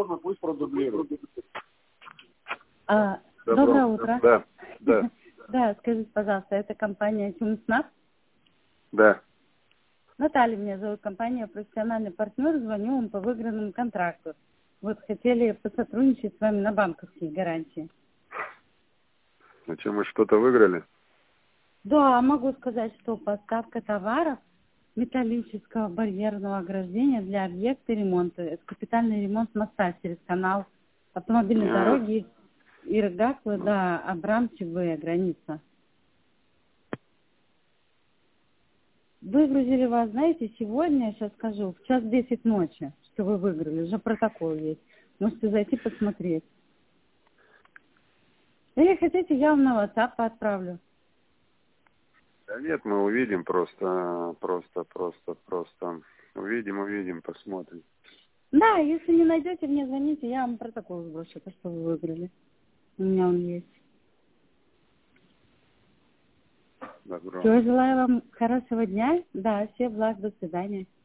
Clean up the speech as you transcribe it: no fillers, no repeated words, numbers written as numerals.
можно, пусть продублируют. Доброе утро. Да. Да, скажите, пожалуйста, это компания Тюмснаб? Да. Наталья меня зовут, компания «Профессиональный партнер», звоню вам по выигранному контракту. Вот хотели посотрудничать с вами на банковские гарантии. А что, мы что-то выиграли? Да, могу сказать, что поставка товаров металлического барьерного ограждения для объекта ремонта. Это капитальный ремонт моста через канал автомобильной дороги Иргаклы до Абрамчевая граница. Выгрузили вас, знаете, сегодня, сейчас скажу, в 1:10 ночи, что вы выиграли. Уже протокол есть. Можете зайти посмотреть. Или хотите, я вам на WhatsApp отправлю. Да нет, мы увидим просто. Увидим, посмотрим. Да, если не найдете, мне звоните, я вам протокол сброшу, то, что вы выиграли. У меня он есть. Добро. Все, желаю вам хорошего дня. Да, всем благ, до свидания.